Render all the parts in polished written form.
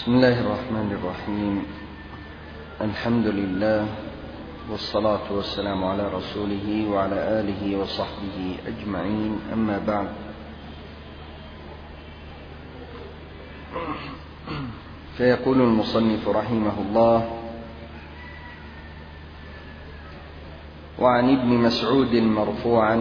بسم الله الرحمن الرحيم. الحمد لله والصلاة والسلام على رسوله وعلى آله وصحبه أجمعين، أما بعد. فيقول المصنف رحمه الله: وعن ابن مسعود مرفوعا: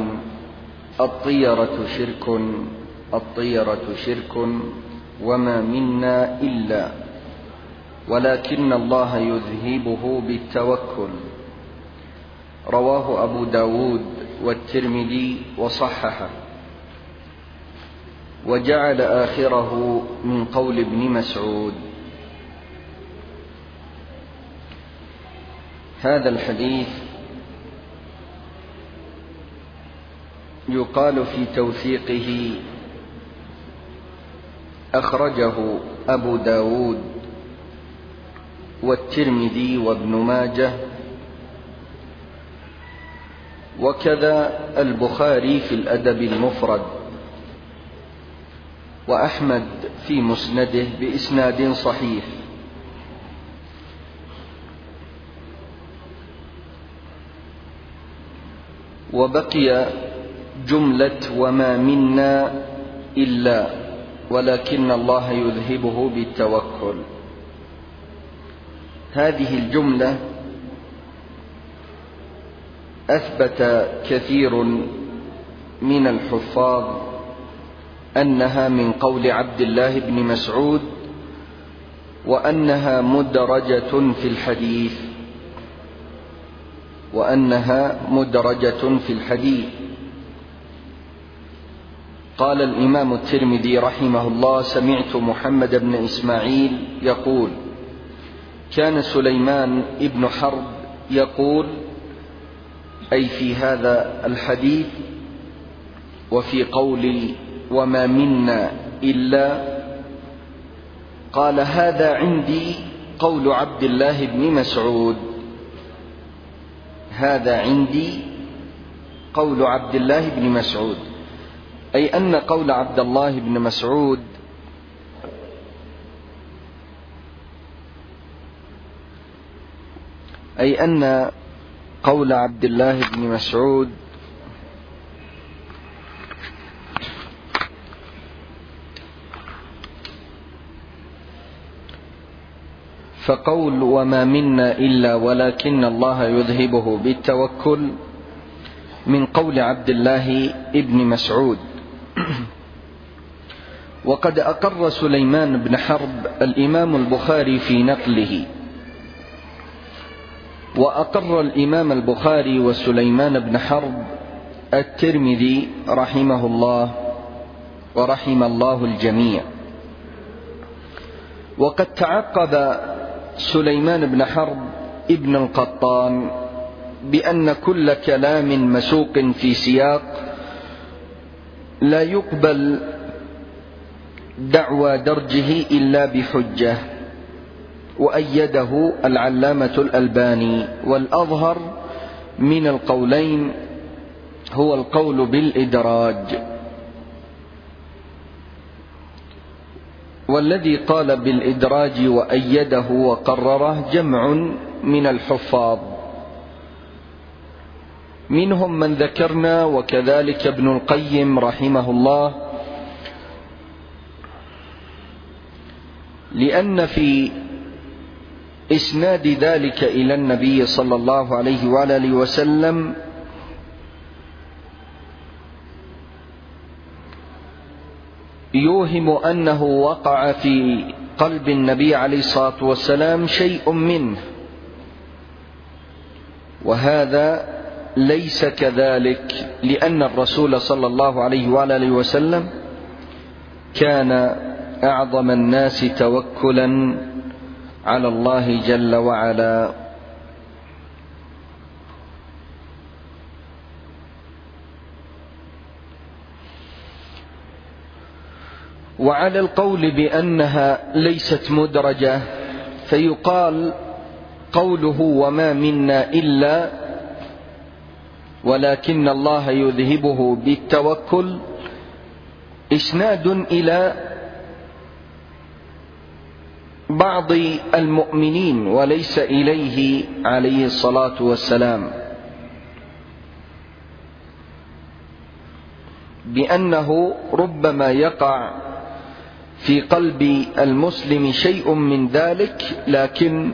الطيرة شرك وما منا إلا ولكن الله يذهبه بالتوكل. رواه أبو داود والترمذي وصححه، وجعل آخره من قول ابن مسعود. هذا الحديث يقال في توثيقه: أخرجه أبو داود والترمذي وابن ماجه، وكذا البخاري في الأدب المفرد، وأحمد في مسنده بإسناد صحيح. وبقي جملة وما منا إلا ولكن الله يذهبه بالتوكل. هذه الجملة أثبت كثير من الحفاظ أنها من قول عبد الله بن مسعود، وأنها مدرجة في الحديث. قال الإمام الترمذي رحمه الله: سمعت محمد بن إسماعيل يقول: كان سليمان ابن حرب يقول، أي في هذا الحديث وفي قول وما منا إلا، قال: هذا عندي قول عبد الله بن مسعود. هذا عندي قول عبد الله بن مسعود، أي أن قول عبد الله بن مسعود فقول وما منا إلا ولكن الله يذهبه بالتوكل من قول عبد الله بن مسعود. وقد أقر سليمان بن حرب الإمام البخاري في نقله، وأقر الإمام البخاري وسليمان بن حرب الترمذي رحمه الله ورحم الله الجميع. وقد تعقب سليمان بن حرب ابن القطان بأن كل كلام مسوق في سياق لا يقبل دعوى درجه إلا بحجة، وأيده العلامة الألباني. والأظهر من القولين هو القول بالإدراج، والذي قال بالإدراج وأيده وقرره جمع من الحفاظ، منهم من ذكرنا وكذلك ابن القيم رحمه الله، لأن في إسناد ذلك إلى النبي صلى الله عليه وآله وسلم يوهم أنه وقع في قلب النبي عليه الصلاة والسلام شيء منه، وهذا ليس كذلك، لأن الرسول صلى الله عليه وآله وسلم كان أعظم الناس توكلا على الله جل وعلا. وعلى القول بأنها ليست مدرجة فيقال قوله وما منا إلا ولكن الله يذهبه بالتوكل إسناد إلى بعض المؤمنين وليس إليه عليه الصلاة والسلام، بأنه ربما يقع في قلب المسلم شيء من ذلك، لكن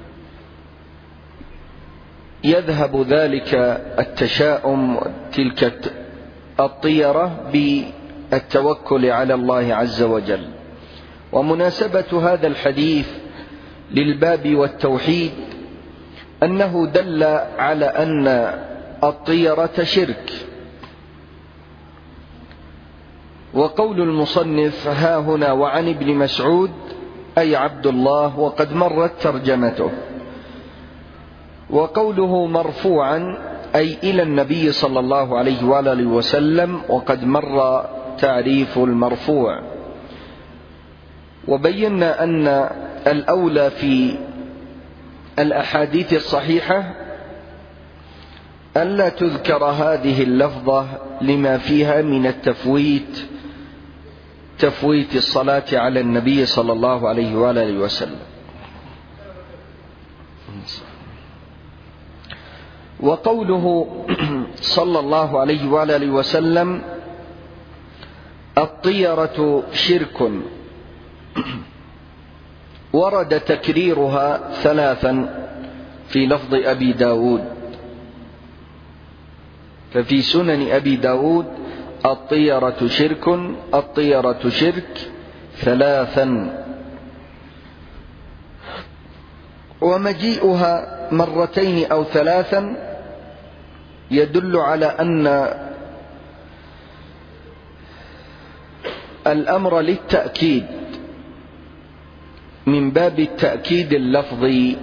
يذهب ذلك التشاؤم تلك الطيرة بالتوكل على الله عز وجل. ومناسبة هذا الحديث للباب والتوحيد أنه دل على أن الطيرة شرك. وقول المصنف ها هنا وعن ابن مسعود أي عبد الله، وقد مرت ترجمته. وقوله مرفوعا أي إلى النبي صلى الله عليه وآله وسلم، وقد مر تعريف المرفوع. وبينا أن الأولى في الأحاديث الصحيحة ألا تذكر هذه اللفظة لما فيها من تفويت الصلاة على النبي صلى الله عليه وآله وسلم. وقوله صلى الله عليه وآله وسلم الطيرة شرك، ورد تكريرها ثلاثا في لفظ أبي داود. ففي سنن أبي داود الطيرة شرك، الطيرة شرك ثلاثا. ومجيئها مرتين أو ثلاثا يدل على أن الأمر للتأكيد من باب التأكيد اللفظي،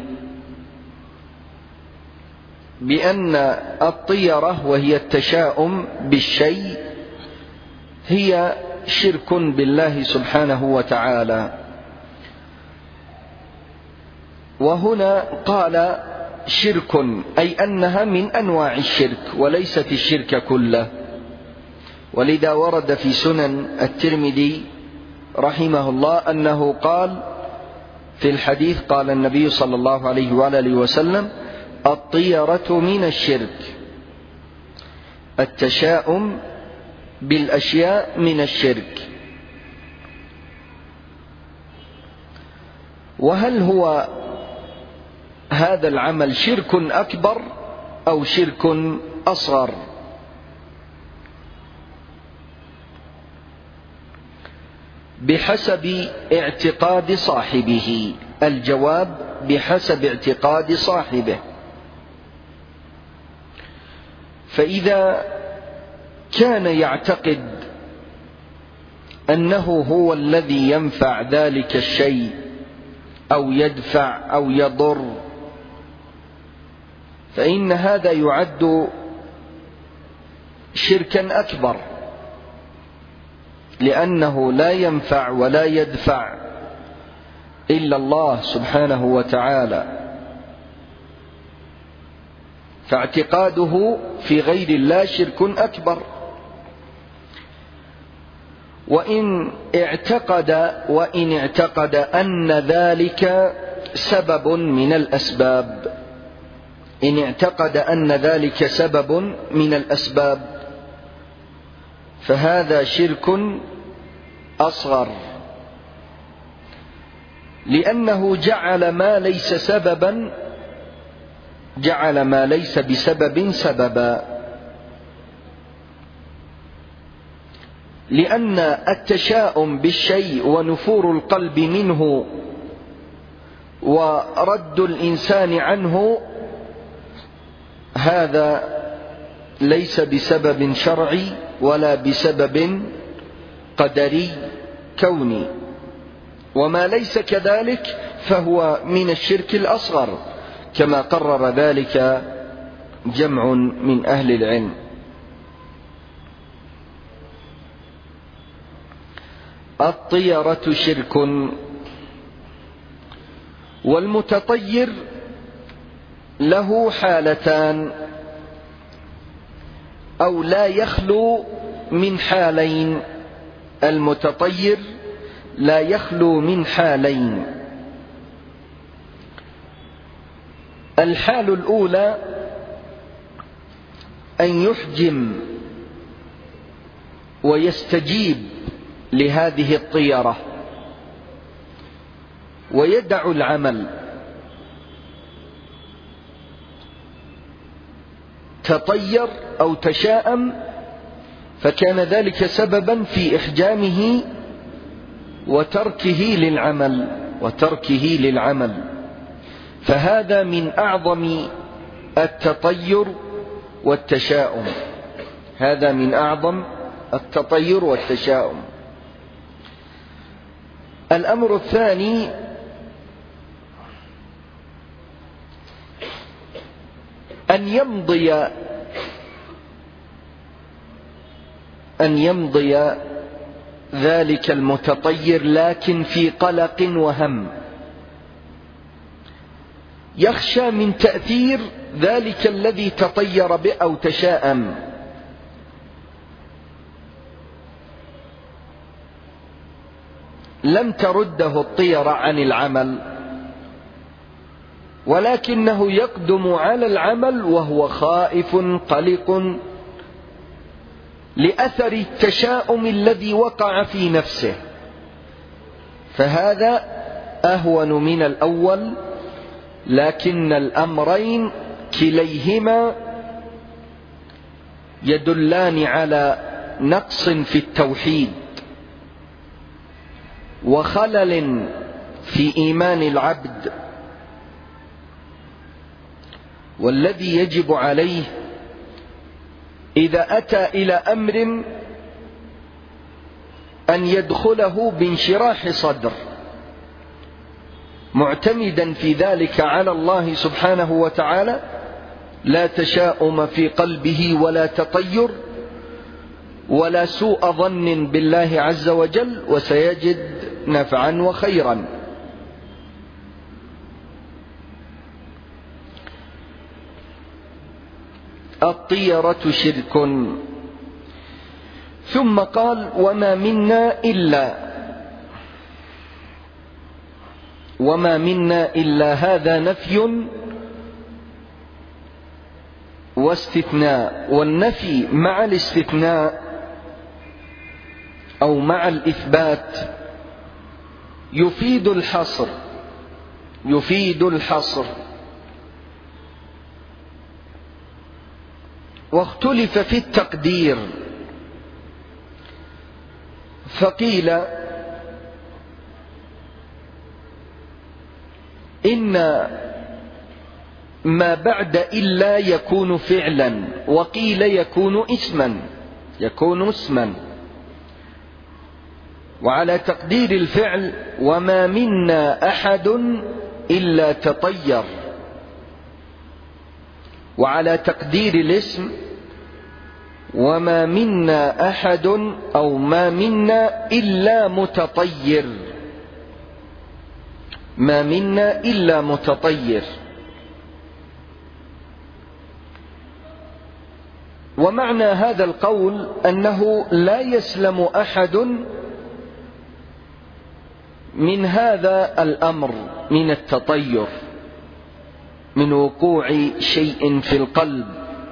بأن الطيرة وهي التشاؤم بالشيء هي شرك بالله سبحانه وتعالى. وهنا قال شرك أي أنها من أنواع الشرك وليست الشرك كله. ولذا ورد في سنن الترمذي رحمه الله أنه قال في الحديث قال النبي صلى الله عليه وآله وسلم الطيرة من الشرك، التشاؤم بالأشياء من الشرك. وهل هو هذا العمل شرك أكبر أو شرك أصغر؟ بحسب اعتقاد صاحبه. الجواب بحسب اعتقاد صاحبه. فإذا كان يعتقد أنه هو الذي ينفع ذلك الشيء أو يدفع أو يضر، فإن هذا يعد شركا أكبر، لأنه لا ينفع ولا يدفع إلا الله سبحانه وتعالى. فاعتقاده في غير الله شرك أكبر. وإن اعتقد أن ذلك سبب من الأسباب، إن اعتقد أن ذلك سبب من الأسباب فهذا شرك أصغر، لأنه جعل ما ليس بسبب سببا. لأن التشاؤم بالشيء ونفور القلب منه ورد الإنسان عنه هذا ليس بسبب شرعي ولا بسبب قدري كوني. وما ليس كذلك فهو من الشرك الأصغر، كما قرر ذلك جمع من أهل العلم. الطيرة شرك. والمتطير له حالتان أو لا يخلو من حالين. المتطير لا يخلو من حالين. الحال الأولى أن يحجم ويستجيب لهذه الطيرة ويدع العمل، تطير أو تشاءم فكان ذلك سببا في إحجامه وتركه للعمل، فهذا من أعظم التطير والتشاؤم. هذا من أعظم التطير والتشاؤم. الأمر الثاني أن يمضي ذلك المتطير لكن في قلق وهم، يخشى من تأثير ذلك الذي تطير به أو تشاءم. لم ترده الطيرة عن العمل، ولكنه يقدم على العمل وهو خائف قلق لأثر التشاؤم الذي وقع في نفسه، فهذا أهون من الأول، لكن الأمرين كليهما يدلان على نقص في التوحيد وخلل في إيمان العبد، والذي يجب عليه إذا أتى إلى أمر أن يدخله بانشراح صدر، معتمدا في ذلك على الله سبحانه وتعالى، لا تشاؤم في قلبه ولا تطير ولا سوء ظن بالله عز وجل، وسيجد نفعا وخيرا. الطيرة شرك. ثم قال: وما منا إلا هذا نفي واستثناء، والنفي مع الاستثناء أو مع الإثبات يفيد الحصر. واختلف في التقدير، فقيل إن ما بعد إلا يكون فعلا، وقيل يكون اسما. وعلى تقدير الفعل: وما منا أحد إلا تطير. وعلى تقدير الاسم: وما منا أحد أو ما منا إلا متطير. ما منا إلا متطير. ومعنى هذا القول أنه لا يسلم أحد من هذا الأمر، من التطير، من وقوع شيء في القلب،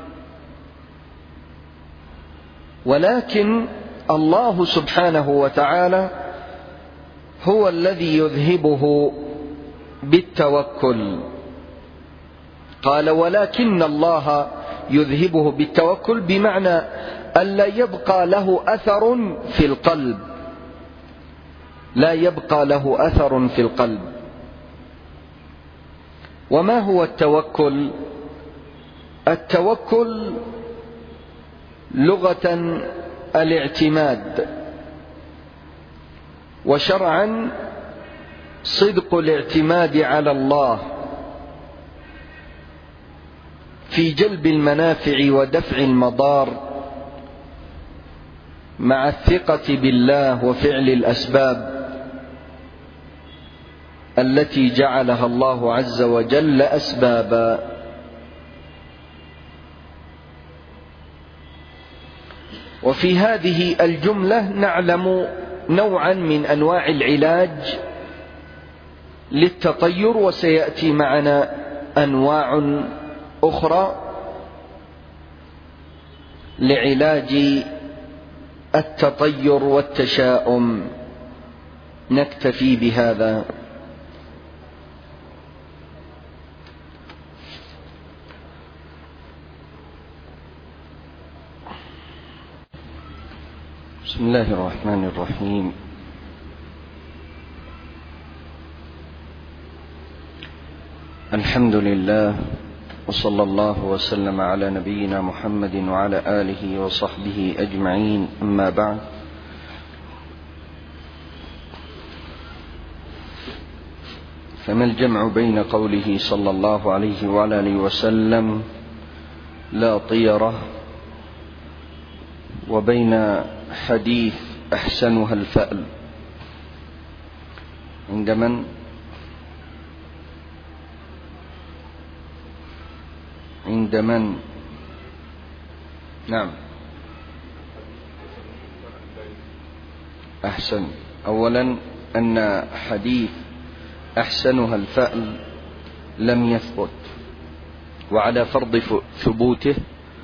ولكن الله سبحانه وتعالى هو الذي يذهبه بالتوكل. قال: ولكن الله يذهبه بالتوكل، بمعنى ألا يبقى له أثر في القلب، لا يبقى له أثر في القلب. وما هو التوكل؟ التوكل لغة الاعتماد، وشرعا صدق الاعتماد على الله في جلب المنافع ودفع المضار، مع الثقة بالله وفعل الأسباب التي جعلها الله عز وجل أسبابا. وفي هذه الجملة نعلم نوعا من أنواع العلاج للتطير، وسيأتي معنا أنواع أخرى لعلاج التطير والتشاؤم. نكتفي بهذا. بسم الله الرحمن الرحيم. الحمد لله، وصلى الله وسلم على نبينا محمد وعلى آله وصحبه أجمعين. أما بعد، فما الجمع بين قوله صلى الله عليه وعلى آله وسلم لا طيرة وبين حديث أحسنها الفأل؟ عند من؟ عند من؟ نعم، أحسن. أولا أن حديث أحسنها الفأل لم يثبت، وعلى فرض ثبوته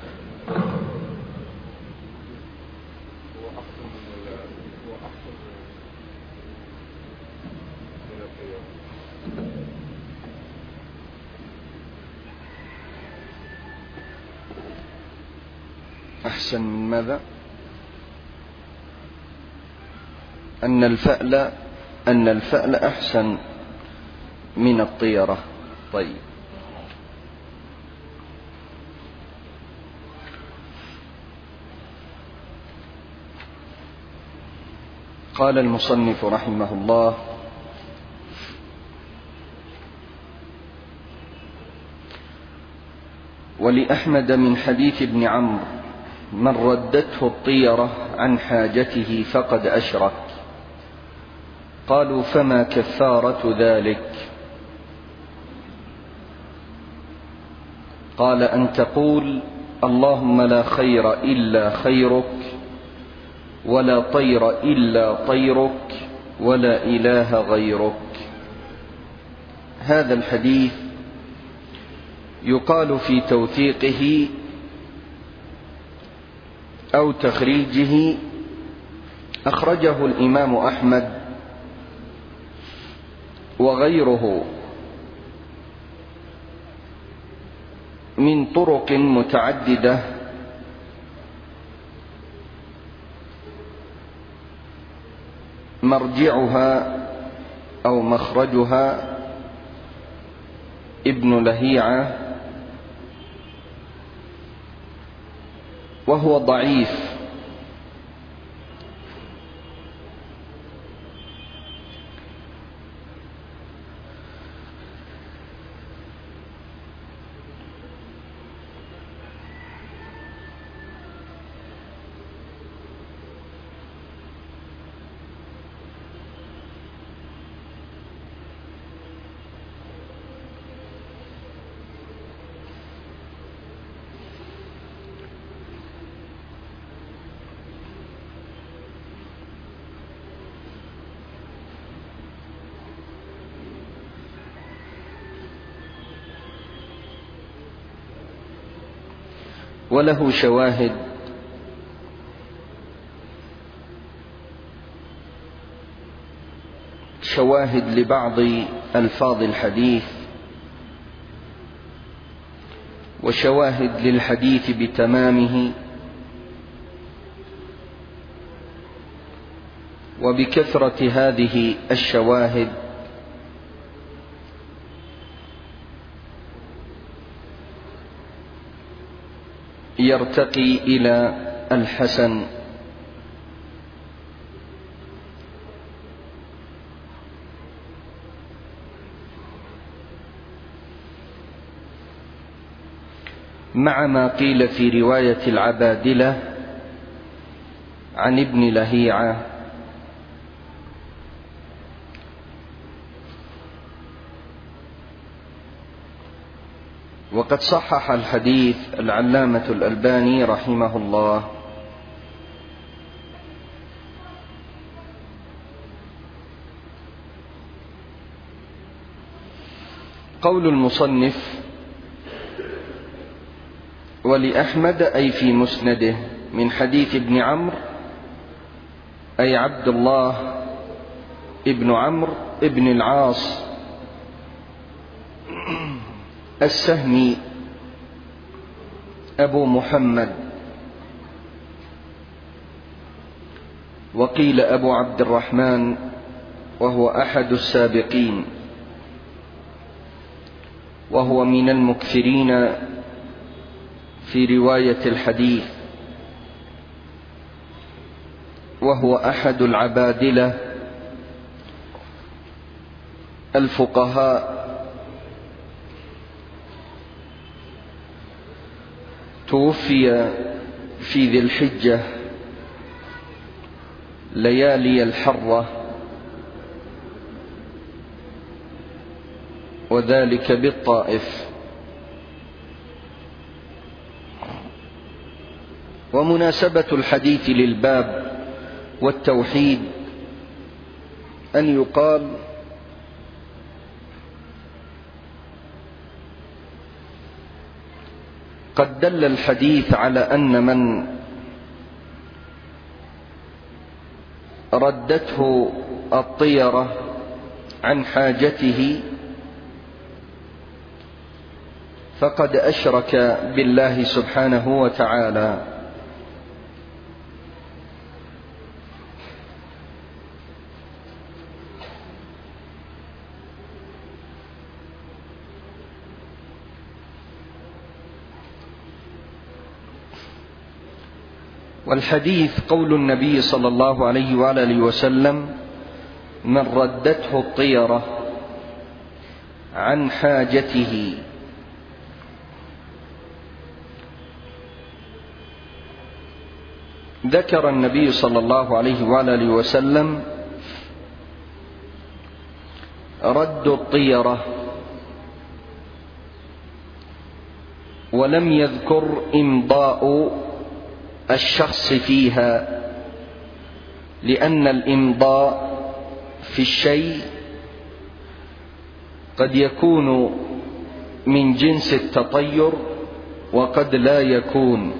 أحسن من ماذا؟ أن الفأل أحسن من الطيرة. طيب، قال المصنف رحمه الله: ولأحمد من حديث ابن عمرو من ردته الطيرة عن حاجته فقد أشرك. قالوا: فما كفارة ذلك؟ قال: أن تقول اللهم لا خير إلا خيرك، ولا طير إلا طيرك، ولا إله غيرك. هذا الحديث يقال في توثيقه أو تخريجه: أخرجه الإمام أحمد وغيره من طرق متعددة، مرجعها أو مخرجها ابن لهيعة، وهو ضعيف. وله شواهد لبعض ألفاظ الحديث، وشواهد للحديث بتمامه، وبكثرة هذه الشواهد يرتقي إلى الحسن. مع ما قيل في رواية العبادلة عن ابن لهيعة وقد صحح الحديث العلامة الألباني رحمه الله. قول المصنف: ولأحمد أي في مسنده من حديث ابن عمرو أي عبد الله ابن عمرو ابن العاص السهمي أبو محمد، وقيل أبو عبد الرحمن، وهو أحد السابقين، وهو من المكثرين في رواية الحديث، وهو أحد العبادلة الفقهاء، توفي في ذي الحجة ليالي الحرة، وذلك بالطائف. ومناسبة الحديث للباب والتوحيد أن يقال: قد دل الحديث على أن من ردته الطيرة عن حاجته فقد أشرك بالله سبحانه وتعالى. والحديث قول النبي صلى الله عليه وآله وسلم: من ردته الطيرة عن حاجته. ذكر النبي صلى الله عليه وآله وسلم رد الطيرة، ولم يذكر إمضاء الشخص فيها، لأن الإمضاء في الشيء قد يكون من جنس التطير وقد لا يكون.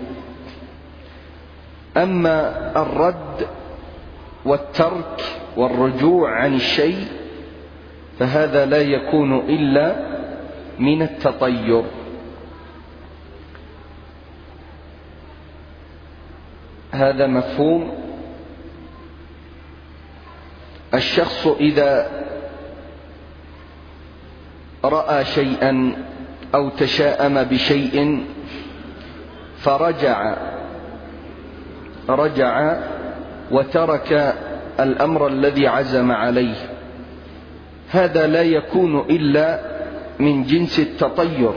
أما الرد والترك والرجوع عن الشيء فهذا لا يكون إلا من التطير. هذا مفهوم. الشخص إذا رأى شيئا أو تشاءم بشيء فرجع وترك الأمر الذي عزم عليه، هذا لا يكون إلا من جنس التطير،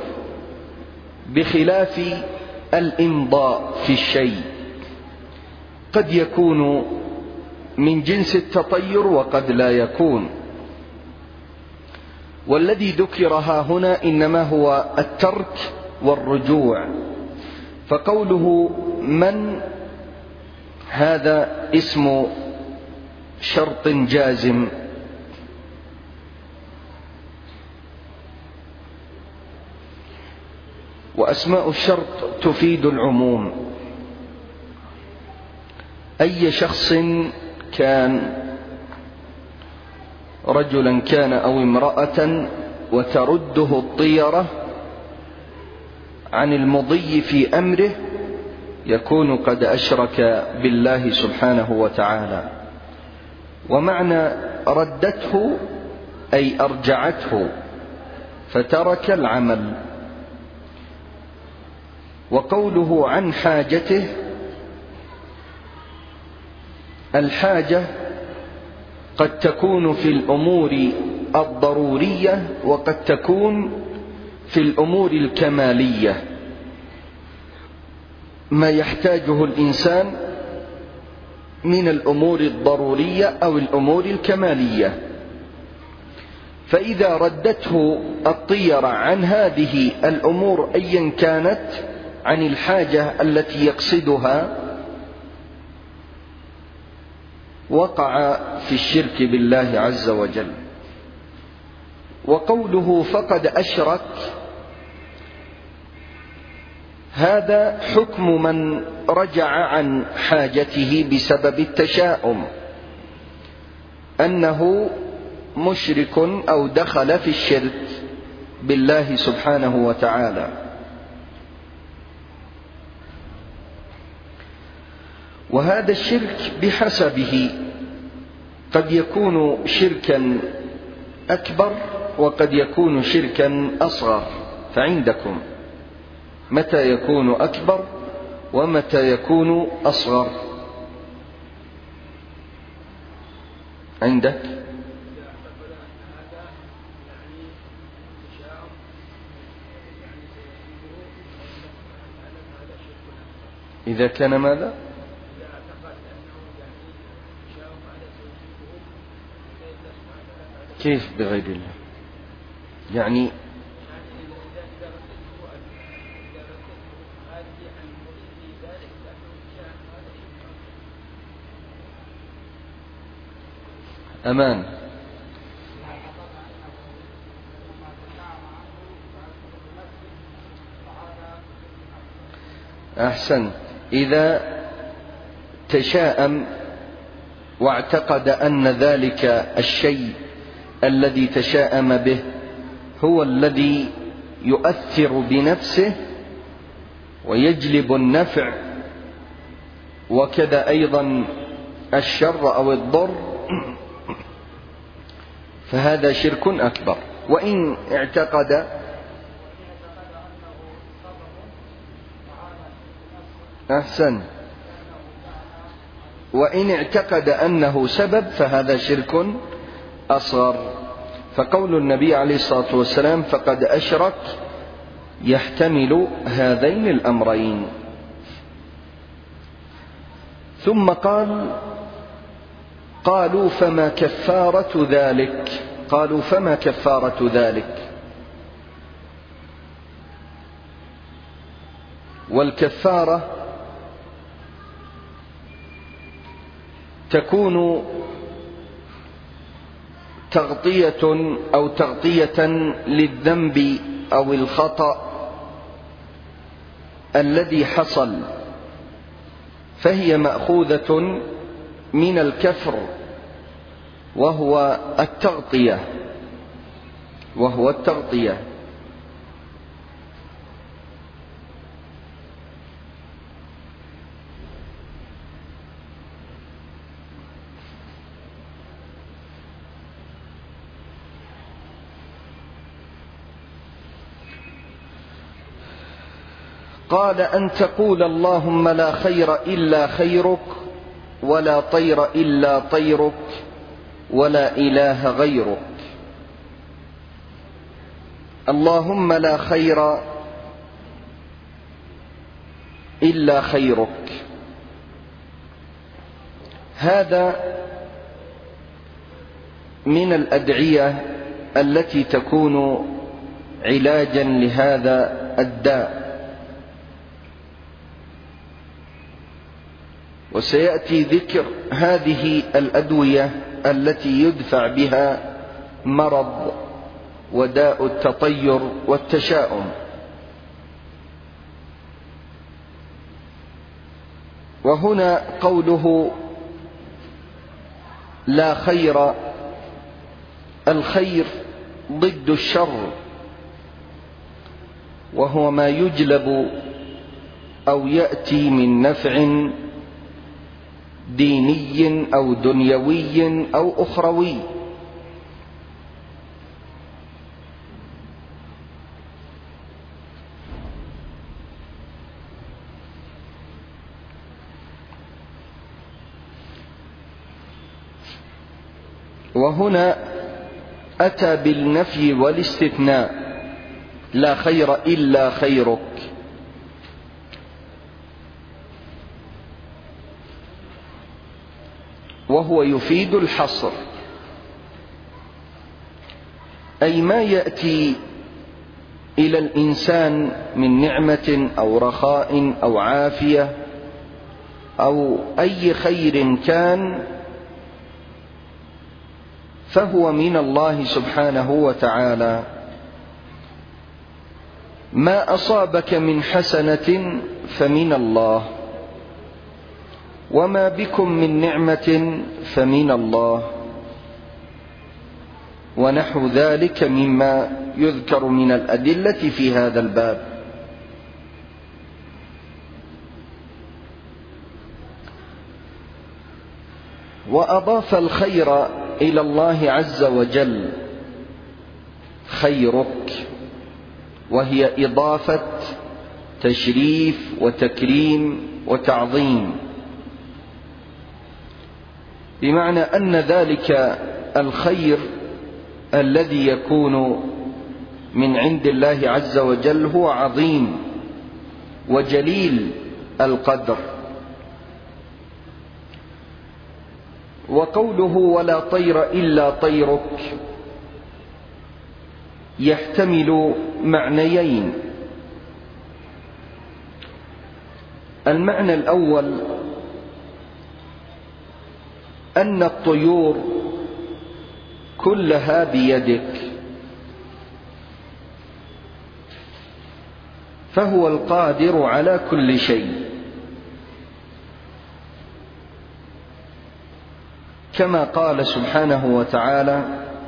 بخلاف الإمضاء في الشيء قد يكون من جنس التطير وقد لا يكون. والذي ذكرها هنا إنما هو الترك والرجوع. فقوله من هذا اسم شرط جازم، وأسماء الشرط تفيد العموم. أي شخص كان، رجلا كان أو امرأة، وترده الطيرة عن المضي في أمره يكون قد أشرك بالله سبحانه وتعالى. ومعنى ردته أي أرجعته فترك العمل. وقوله عن حاجته، الحاجة قد تكون في الأمور الضرورية وقد تكون في الأمور الكمالية، ما يحتاجه الإنسان من الأمور الضرورية أو الأمور الكمالية. فإذا ردته الطيرة عن هذه الأمور أيا كانت، عن الحاجة التي يقصدها، وقع في الشرك بالله عز وجل. وقوله فقد أشرك هذا حكم من رجع عن حاجته بسبب التشاؤم، أنه مشرك أو دخل في الشرك بالله سبحانه وتعالى. وهذا الشرك بحسبه، قد يكون شركا أكبر وقد يكون شركا أصغر. فعندكم متى يكون أكبر ومتى يكون أصغر؟ عندك إذا كان ماذا؟ كيف بغير الله؟ يعني أمان. أحسن. إذا تشاءم واعتقد أن ذلك الشيء الذي تشاءم به هو الذي يؤثر بنفسه ويجلب النفع، وكذا أيضا الشر أو الضر، فهذا شرك أكبر. وإن اعتقد أحسن وإن اعتقد أنه سبب فهذا شرك أصغر. فقول النبي عليه الصلاة والسلام فقد أشرك يحتمل هذين الأمرين. ثم قالوا فما كفارة ذلك؟ قالوا فما كفارة ذلك؟ والكفارة تكون تغطية أو تغطية للذنب أو الخطأ الذي حصل، فهي مأخوذة من الكفر وهو التغطية. قال أن تقول اللهم لا خير إلا خيرك ولا طير إلا طيرك ولا إله غيرك. اللهم لا خير إلا خيرك، هذا من الأدعية التي تكون علاجا لهذا الداء. وسيأتي ذكر هذه الأدوية التي يدفع بها مرض وداء التطير والتشاؤم. وهنا قوله لا خير، الخير ضد الشر، وهو ما يجلب أو يأتي من نفع ديني أو دنيوي أو أخروي. وهنا أتى بالنفي والاستثناء، لا خير إلا خيرك. وهو يفيد الحصر، أي ما يأتي إلى الإنسان من نعمة أو رخاء أو عافية أو أي خير كان، فهو من الله سبحانه وتعالى. ما أصابك من حسنة فمن الله، وما بكم من نعمة فمن الله، ونحو ذلك مما يذكر من الأدلة في هذا الباب. وأضاف الخير إلى الله عز وجل، خيرك، وهي إضافة تشريف وتكريم وتعظيم، بمعنى أن ذلك الخير الذي يكون من عند الله عز وجل هو عظيم وجليل القدر. وقوله ولا طير إلا طيرك يحتمل معنيين. المعنى الأول أن الطيور كلها بيدك، فهو القادر على كل شيء، كما قال سبحانه وتعالى: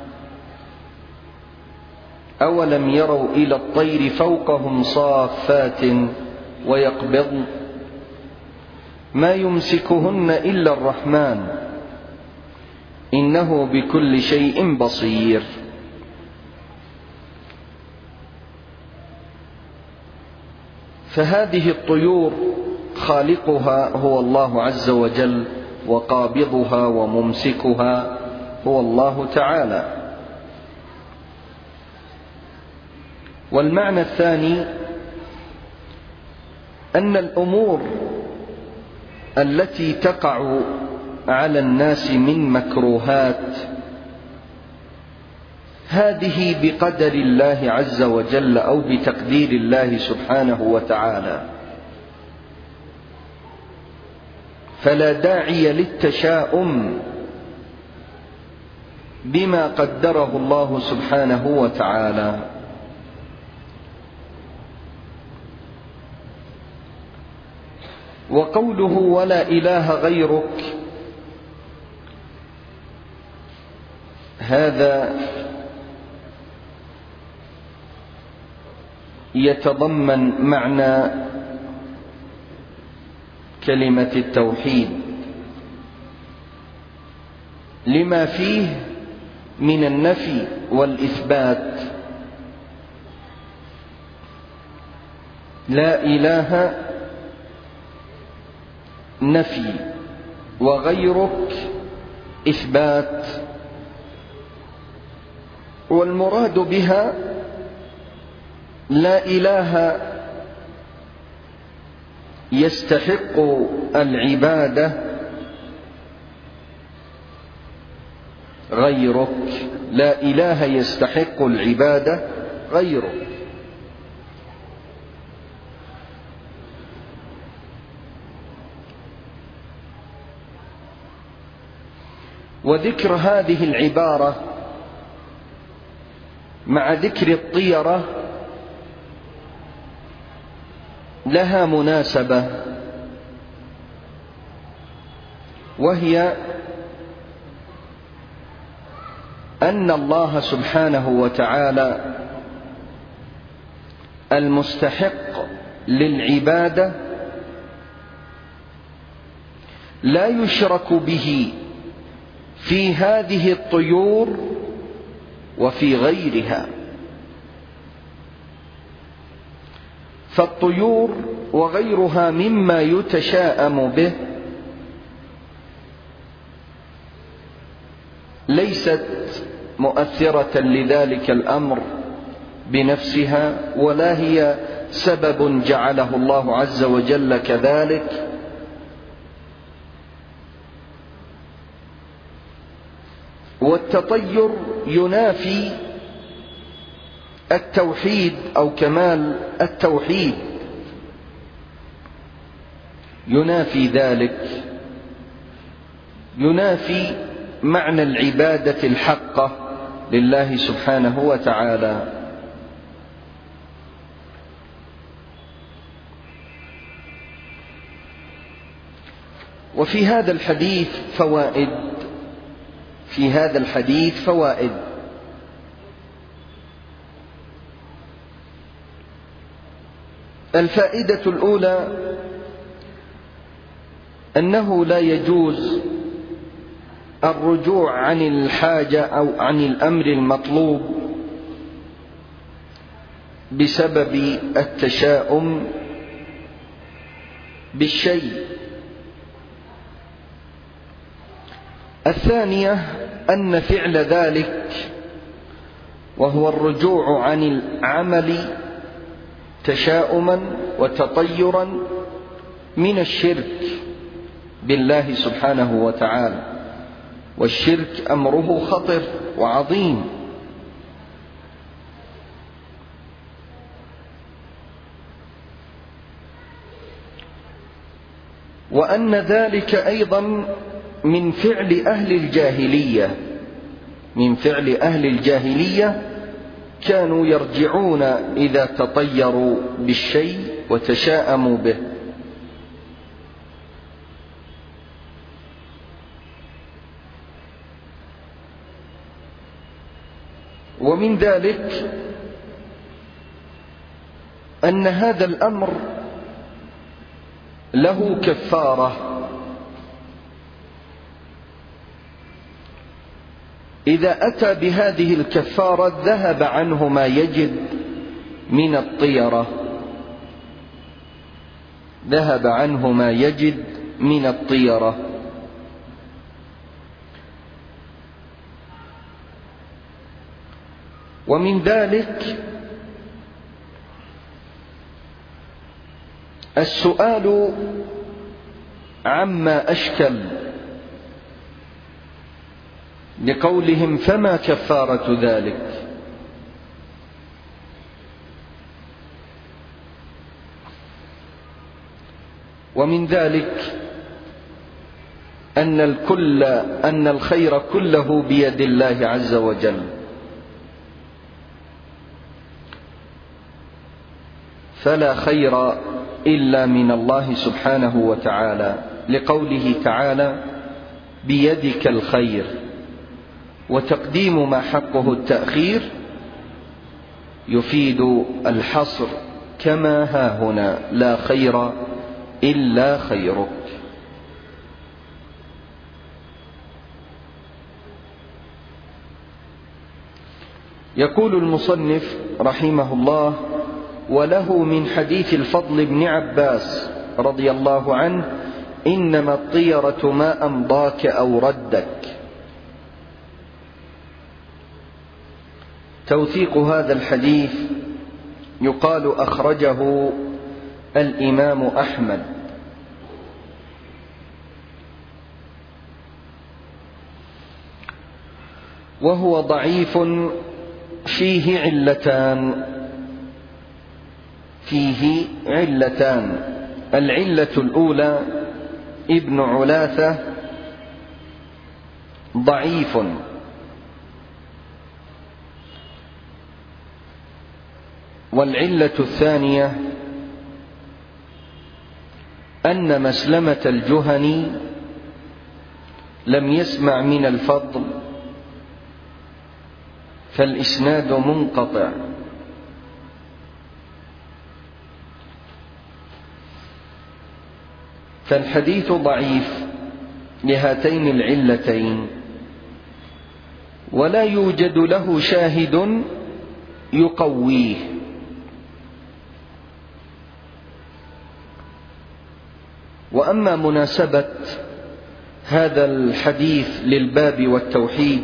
أولم يروا إلى الطير فوقهم صافات ويقبضن ما يمسكهن إلا الرحمن إنه بكل شيء بصير. فهذه الطيور خالقها هو الله عز وجل، وقابضها وممسكها هو الله تعالى. والمعنى الثاني أن الأمور التي تقع على الناس من مكروهات هذه بقدر الله عز وجل أو بتقدير الله سبحانه وتعالى، فلا داعي للتشاؤم بما قدره الله سبحانه وتعالى. وقوله ولا إله غيرك هذا يتضمن معنى كلمة التوحيد لما فيه من النفي والإثبات. لا إله نفي، وغيرك إثبات، والمراد بها لا إله يستحق العبادة غيرك، لا إله يستحق العبادة غيرك. وذكر هذه العبارة مع ذكر الطيرة لها مناسبة، وهي أن الله سبحانه وتعالى المستحق للعبادة لا يشرك به في هذه الطيور وفي غيرها. فالطيور وغيرها مما يتشاءم به ليست مؤثرة لذلك الأمر بنفسها، ولا هي سبب جعله الله عز وجل كذلك، والتطير ينافي التوحيد أو كمال التوحيد، ينافي ذلك، ينافي معنى العبادة الحقة لله سبحانه وتعالى. وفي هذا الحديث فوائد. الفائدة الأولى أنه لا يجوز الرجوع عن الحاجة أو عن الأمر المطلوب بسبب التشاؤم بالشيء. الثانية أن فعل ذلك وهو الرجوع عن العمل تشاؤما وتطيرا من الشرك بالله سبحانه وتعالى، والشرك أمره خطر وعظيم. وأن ذلك أيضا من فعل أهل الجاهلية، كانوا يرجعون إذا تطيروا بالشيء وتشاءموا به. ومن ذلك أن هذا الأمر له كفارة، إذا أتى بهذه الكفارة ذهب عنه ما يجد من الطيرة. ومن ذلك السؤال عما أشكل، لقولهم فما كفارة ذلك؟ ومن ذلك أن الخير كله بيد الله عز وجل، فلا خير إلا من الله سبحانه وتعالى، لقوله تعالى بيدك الخير، وتقديم ما حقه التأخير يفيد الحصر، كما هاهنا لا خير إلا خيرك. يقول المصنف رحمه الله: وله من حديث الفضل بن عباس رضي الله عنه: إنما الطيرة ما أمضاك أو ردك. توثيق هذا الحديث يقال أخرجه الإمام أحمد. وهو ضعيف فيه علتان. العلة الأولى ابن علاثة ضعيف، والعلة الثانية أن مسلمة الجهني لم يسمع من الفضل، فالإسناد منقطع. فالحديث ضعيف لهاتين العلتين، ولا يوجد له شاهد يقويه. وأما مناسبة هذا الحديث للباب والتوحيد،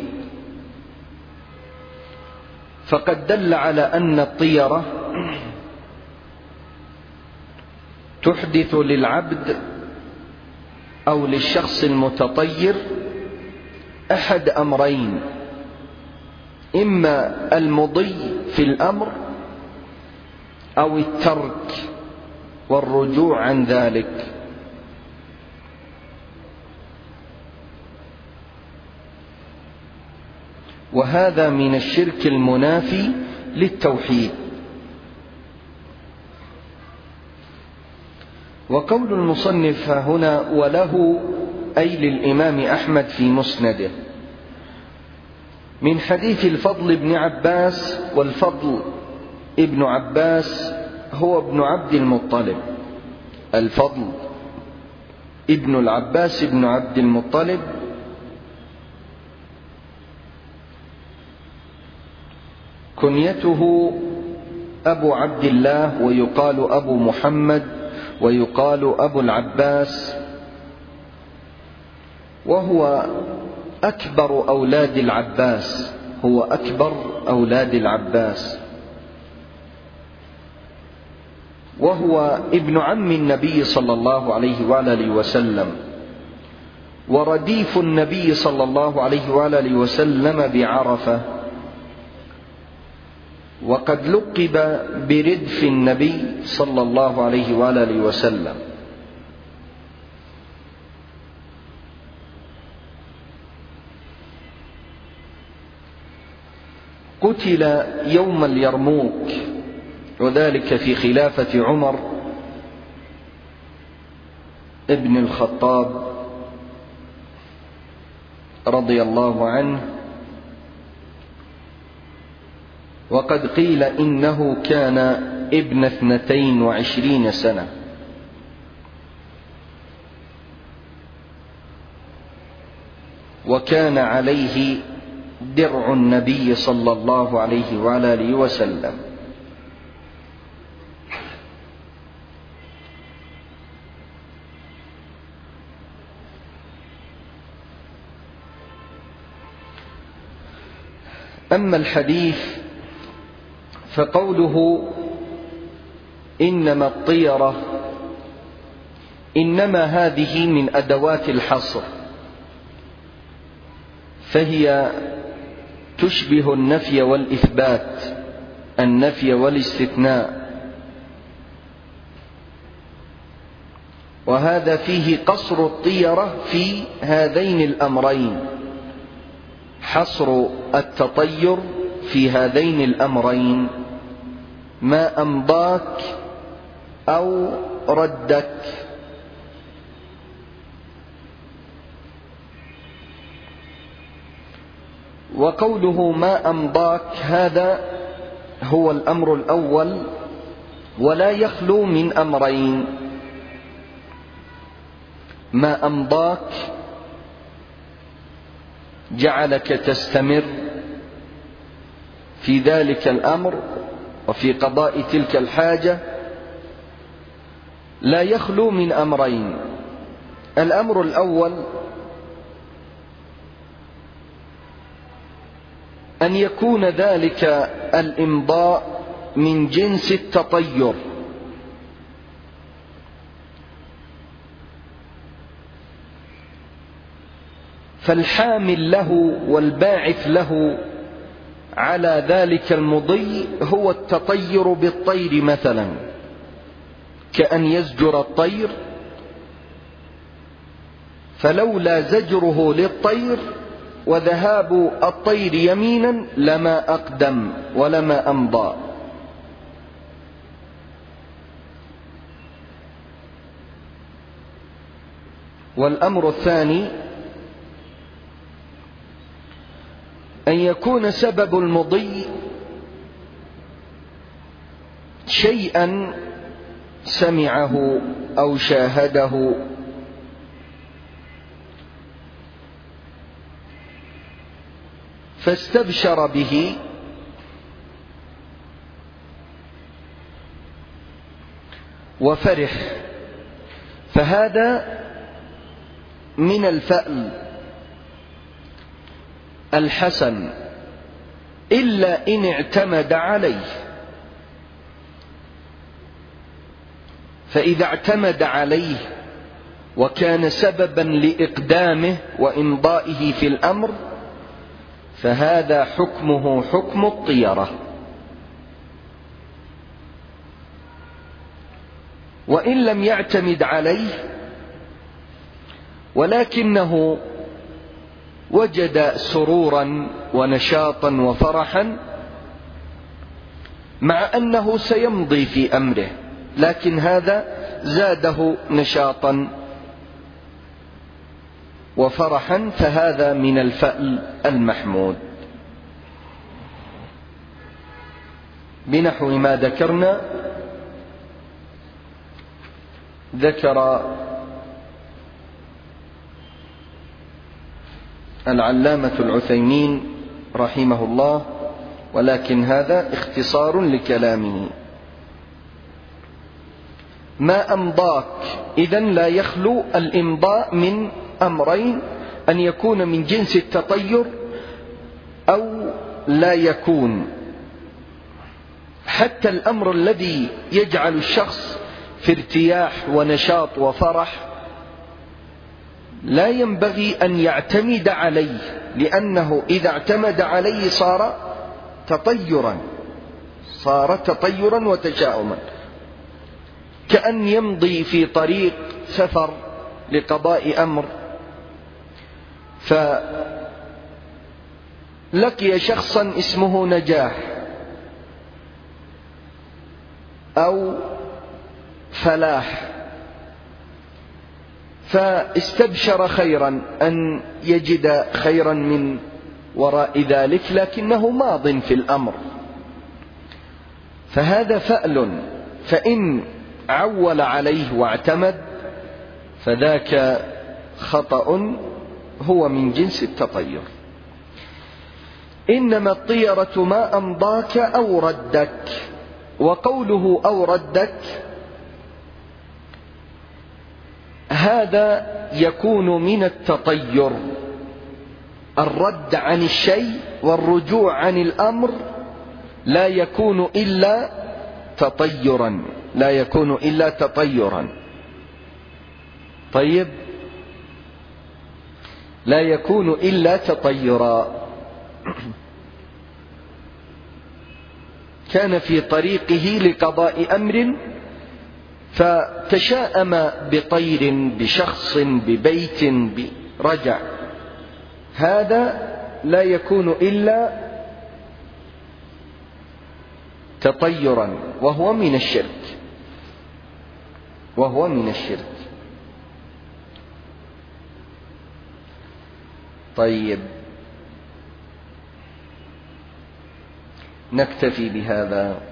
فقد دل على أن الطيرة تحدث للعبد أو للشخص المتطير أحد أمرين: إما المضي في الأمر أو الترك والرجوع عن ذلك. وهذا من الشرك المنافي للتوحيد. وقول المصنف هنا وله أي للإمام أحمد في مسنده من حديث الفضل بن عباس، والفضل ابن عباس هو ابن عبد المطلب، الفضل ابن العباس ابن عبد المطلب كنيته أبو عبد الله، ويقال أبو محمد، ويقال أبو العباس، وهو أكبر أولاد العباس، هو أكبر أولاد العباس، وهو ابن عم النبي صلى الله عليه وآله وسلم، ورديف النبي صلى الله عليه وآله وسلم بعرفة، وقد لقب بردف النبي صلى الله عليه وآله وسلم. قتل يوم اليرموك، وذلك في خلافة عمر ابن الخطاب رضي الله عنه، وقد قيل إنه كان ابن 22 سنة. وكان عليه درع النبي صلى الله عليه وآله وسلم. أما الحديث فقوله إنما الطيرة، إنما هذه من أدوات الحصر، فهي تشبه النفي والإثبات، النفي والاستثناء، وهذا فيه قصر الطيرة في هذين الأمرين، حصر التطير في هذين الأمرين، ما أمضاك أو ردك. وقوله ما أمضاك هذا هو الأمر الأول، ولا يخلو من أمرين: ما أمضاك جعلك تستمر في ذلك الأمر وفي قضاء تلك الحاجة، لا يخلو من أمرين: الأمر الأول أن يكون ذلك الإمضاء من جنس التطير، فالحامل له والباعث له على ذلك المضي هو التطير بالطير مثلا، كأن يزجر الطير، فلولا زجره للطير وذهاب الطير يمينا لما أقدم ولما أمضى. والأمر الثاني أن يكون سبب المضي شيئا سمعه أو شاهده، فاستبشر به وفرح، فهذا من الفأل الحسن، إلا إن اعتمد عليه. فإذا اعتمد عليه وكان سببا لإقدامه وإمضائه في الأمر، فهذا حكمه حكم الطيرة. وإن لم يعتمد عليه ولكنه وجد سرورا ونشاطا وفرحا مع أنه سيمضي في أمره، لكن هذا زاده نشاطا وفرحا، فهذا من الفأل المحمود. بنحو ما ذكرنا، ذكر العلامة العثيمين رحمه الله، ولكن هذا اختصار لكلامه: ما أمضاك. إذن لا يخلو الإمضاء من أمرين: أن يكون من جنس التطير أو لا يكون. حتى الأمر الذي يجعل الشخص في ارتياح ونشاط وفرح لا ينبغي أن يعتمد عليه، لأنه إذا اعتمد عليه صار تطيرا وتشاؤما، كأن يمضي في طريق سفر لقضاء أمر، فلقي شخصا اسمه نجاح أو فلاح، فاستبشر خيرا أن يجد خيرا من وراء ذلك، لكنه ماض في الأمر، فهذا فأل. فإن عول عليه واعتمد فذاك خطأ هو من جنس التطير. إنما الطيرة ما أمضاك أو ردك. وقوله أو ردك هذا يكون من التطير، الرد عن الشيء والرجوع عن الأمر لا يكون إلا تطيرا، طيب، لا يكون إلا تطيرا. كان في طريقه لقضاء أمر فتشاءم بطير، بشخص، ببيت، برجع، هذا لا يكون إلا تطيرا، وهو من الشرك. طيب، نكتفي بهذا.